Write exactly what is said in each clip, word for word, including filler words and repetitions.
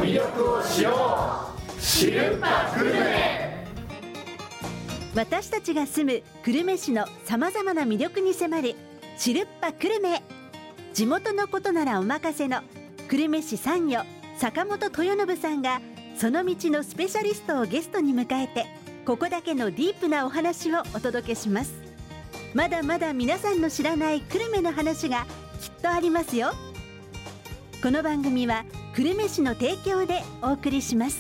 魅力を知ろう、知るぱグルメ。 私たちが住む久留米市のさまざまな魅力に迫る知るっぱ久留米。地元のことならお任せの久留米市参与坂本豊信さんがその道のスペシャリストをゲストに迎えて、ここだけのディープなお話をお届けします。まだまだ皆さんの知らない久留米の話がきっとありますよ。この番組は久留米市の提供でお送りします。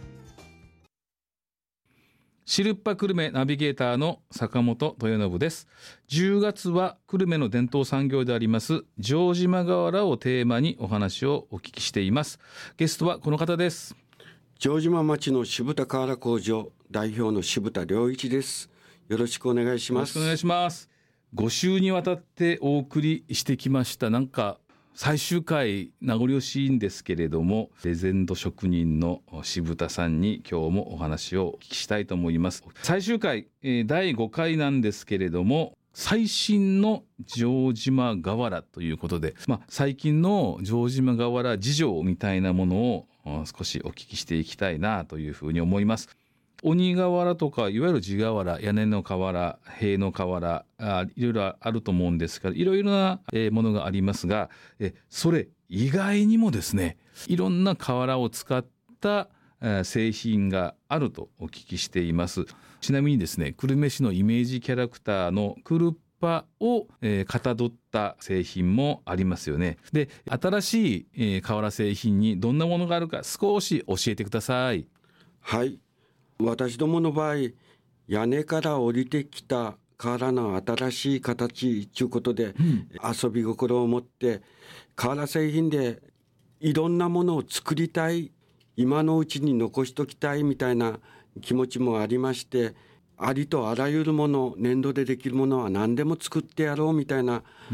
知るっぱ久留米ナビゲーターの坂本豊信です。じゅうがつは久留米の伝統産業であります城島瓦をテーマにお話をお聞きしています。ゲストはこの方です。 城島町の渋田瓦工場代表の渋田良一です。よろしくお願いします。 よろしくお願いします。ご週にわたってお送りしてきました。なんか最終回名残惜しいんですけれども、レジェンド職人の渋田さんに今日もお話をお聞きしたいと思います。最終回だいごかいなんですけれども、最新の城島瓦ということで、まあ、最近の城島瓦事情みたいなものを少しお聞きしていきたいなというふうに思います。鬼瓦とかいわゆる地瓦、屋根の瓦、塀の瓦、あいろいろあると思うんですが、いろいろなものがありますが、えそれ以外にもですね、いろんな瓦を使った製品があるとお聞きしています。ちなみにですね、久留米市のイメージキャラクターのクルッパを、えー、かたどった製品もありますよね。で、新しい、えー、瓦製品にどんなものがあるか少し教えてください。 はい、私どもの場合、屋根から降りてきた瓦の新しい形ということで、うん、遊び心を持って瓦製品でいろんなものを作りたい、今のうちに残しときたいみたいな気持ちもありまして、ありとあらゆるもの、粘土でできるものは何でも作ってやろうみたいな、うん、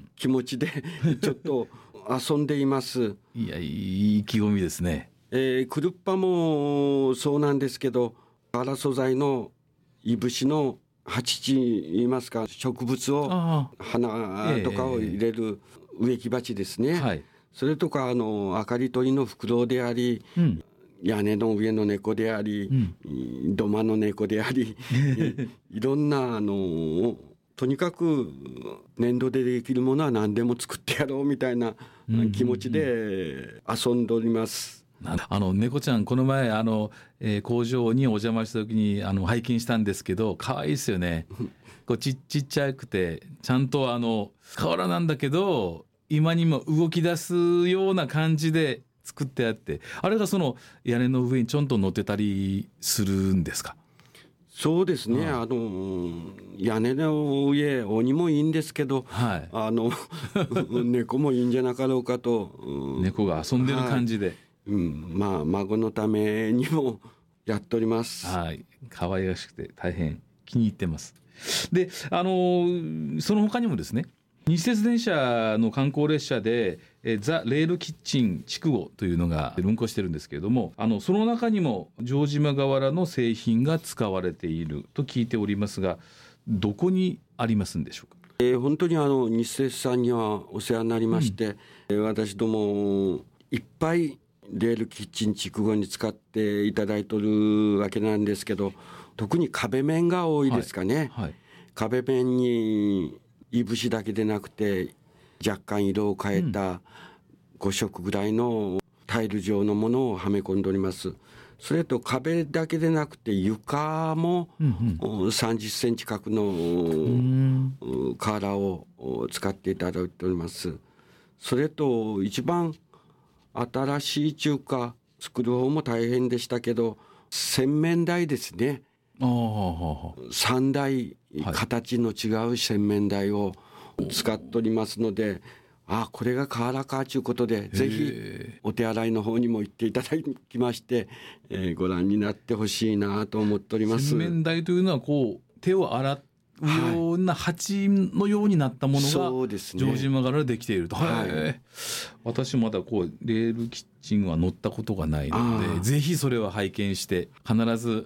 気持ちでちょっと遊んでいます。 いや、いい意気込みですね。 えー、クルッパもそうなんですけど、瓦素材のいぶしの鉢地言いますか、植物を花とかを入れる植木鉢ですね、えーはい、それとかあの明かり取りの袋であり、うん、屋根の上の猫であり、うん、土間の猫でありいろんなあのとにかく粘土でできるものは何でも作ってやろうみたいな気持ちで遊んでおります。 あの猫ちゃん、この前あの、えー、工場にお邪魔した時にあの拝見したんですけど、可愛いですよね。こう ち, ちっちゃくてちゃんとあの瓦なんだけど今にも動き出すような感じで作ってあって、あれがその屋根の上にちょんと乗ってたりするんですか？ そうですね、あの屋根の上鬼もいいんですけど、はい、あの猫もいいんじゃなかろうかと、 うん、猫が遊んでる感じで、はい、 うん、まあ孫のためにもやっております。 はい、可愛らしくて大変気に入ってます。で、あのその他にもですね、西鉄電車の観光列車でえザ・レールキッチン筑後というのが運行してるんですけれども、あのその中にも城島瓦の製品が使われていると聞いておりますが、どこにありますんでしょうか？ えー、本当にあの西鉄さんにはお世話になりまして、うん、私どもいっぱいレールキッチン筑後に使っていただいてるわけなんですけど、特に壁面が多いですかね、はいはい、壁面にいぶしだけでなくて若干色を変えたご色ぐらいのタイル状のものをはめ込んでおります。それと壁だけでなくて床もさんじゅっセンチ角の瓦を使っていただいております。それと一番新しい中華作る方も大変でしたけど、洗面台ですね。さんだい形の違う洗面台を使っておりますので、あこれが瓦かということで、ぜひお手洗いの方にも行っていただきまして、えー、ご覧になってほしいなと思っております。 洗面台というのはこう手を洗うような鉢のようになったものが城島瓦でできていると、はい、私まだこうレールキッチンは乗ったことがないので、ぜひそれは拝見して必ず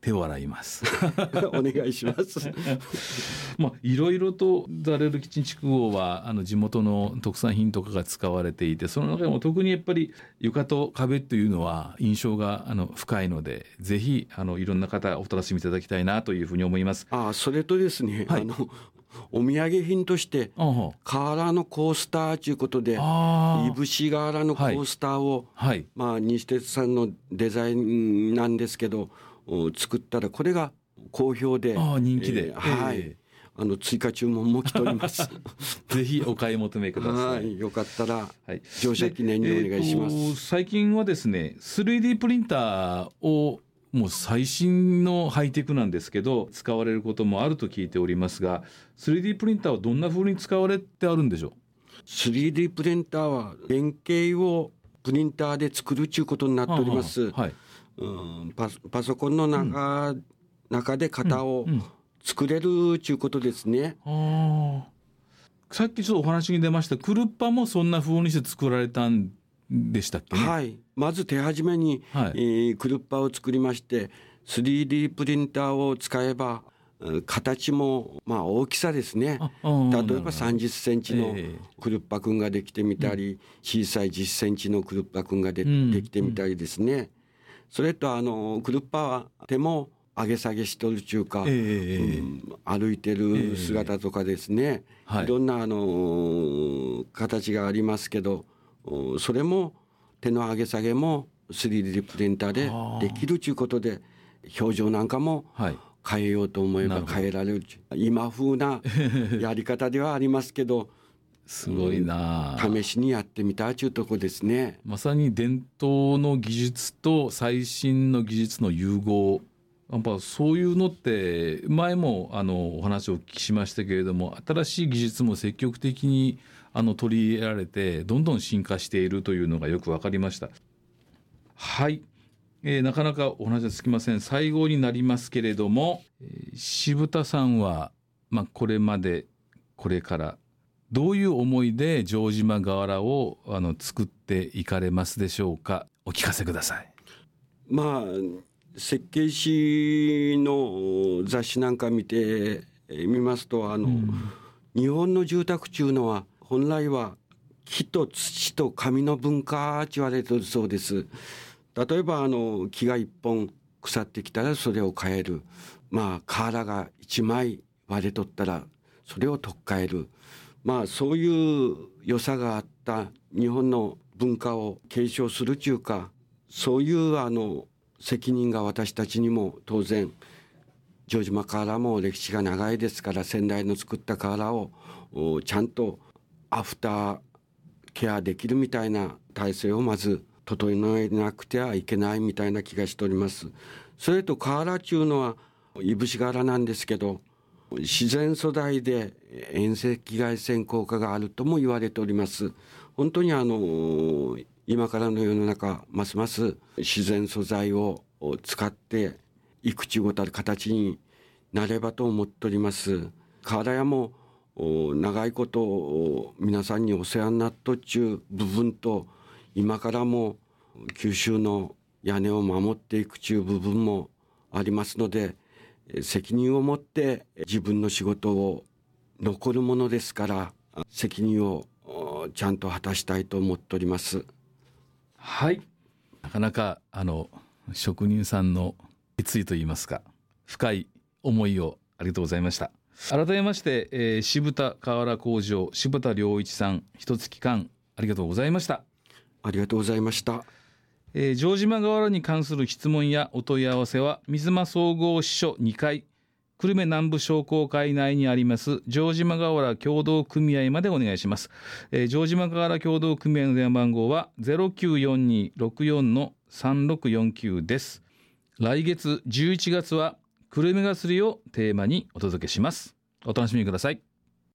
手を洗いますお願いしますまあいろいろとザレルキッチン筑後はあの地元の特産品とかが使われていて、その中でも特にやっぱり床と壁というのは印象があの深いので、ぜひあのいろんな方お楽しみいただきたいなというふうに思います。 ああ、それとですね、はい、あのお土産品として瓦のコースターということで、いぶし瓦のコースターを、はいはい、まあ、西鉄さんのデザインなんですけど作ったらこれが好評で、 あ人気で、 えー、はい、えー、あの追加注文も来ておりますぜひお買い求めください。 はい、よかったら乗車記念にお願いします。 えー、最近はですね スリーディー プリンターをもう最新のハイテクなんですけど使われることもあると聞いておりますが、 スリーディー プリンターはどんな風に使われてあるんでしょう？ スリーディー プリンターは原型をプリンターで作るということになっております。はい、うん、パ, パソコンの中、うん、中で型を作れるということですね。 うんうん、あ、さっきちょっとお話に出ましたクルッパもそんな風にして作られたんでしたっけね。 はい、まず手始めに、はい、えー、クルッパを作りまして スリーディー プリンターを使えば形もまあ大きさですね、例えばさんじゅっセンチのクルッパくんができてみたり、えー、小さいじゅっセンチのクルッパくんが で,、うん、できてみたりですね。それとあのクルッパは手も上げ下げしとるというか、えーうん、歩いてる姿とかですね、えーはい、いろんなあの形がありますけど、それも手の上げ下げも スリーディー プリンターでできるということで、表情なんかも変えようと思えば変えられる、今風なやり方ではありますけどすごいな、 試しにやってみたというところですね。 まさに伝統の技術と最新の技術の融合、やっぱそういうのって前もあのお話をお聞きしましたけれども、新しい技術も積極的にあの取り入れられてどんどん進化しているというのがよく分かりました。はい、えー、なかなかお話はつきません。最後になりますけれども、えー、渋田さんは、まあ、これまでこれからどういう思いで城島瓦をあの作っていかれますでしょうか。お聞かせください。 まあ設計士の雑誌なんか見てみますと、あの、うん、日本の住宅というのは本来は木と土と紙の文化と言われているそうです。例えばあの木が一本腐ってきたらそれを変える、まあ瓦が一枚割れとったらそれを取っ替える、まあそういう良さがあった日本の文化を継承するというか、そういうあの責任が私たちにも当然、城島瓦も歴史が長いですから、先代の作った瓦をちゃんとアフターケアできるみたいな体制をまず整えなくてはいけないみたいな気がしております。それと瓦というのはいぶし瓦なんですけど、自然素材で遠赤外線効果があるとも言われております。本当にあの今からの世の中、ますます自然素材を使っていくちゅうごたる形になればと思っております。瓦屋も長いこと皆さんにお世話になっとっちゅう部分と、今からも九州の屋根を守っていくちゅう部分もありますので、責任を持って自分の仕事を残るものですから、責任をちゃんと果たしたいと思っております。 はい、なかなかあの職人さんの決意といいますか、深い思いをありがとうございました。改めまして、えー、渋田瓦工場渋田良一さん、一月間ありがとうございました。 ありがとうございました。 えー、城島瓦に関する質問やお問い合わせは水間総合支所にかい、久留米南部商工会内にあります城島瓦協同組合までお願いします。えー、城島瓦協同組合の電話番号は ゼロきゅうよんに ろくよん さんろくよんきゅう です。来月じゅういちがつは久留米祭りをテーマにお届けします。お楽しみください。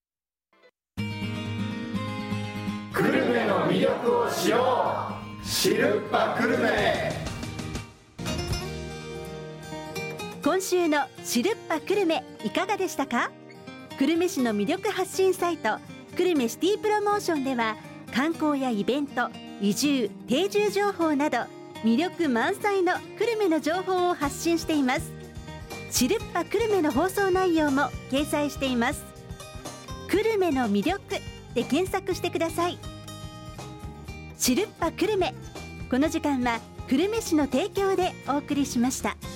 久留米の魅力を知ろう、知るっぱ久留米。 今週の知るっぱ久留米いかがでしたか？久留米市の魅力発信サイト久留米シティプロモーションでは、観光やイベント、移住、定住情報など魅力満載の久留米の情報を発信しています。 シルッパ久留米の放送内容も掲載しています。久留米の魅力で検索してください。シルッパ久留米、この時間は久留米市の提供でお送りしました。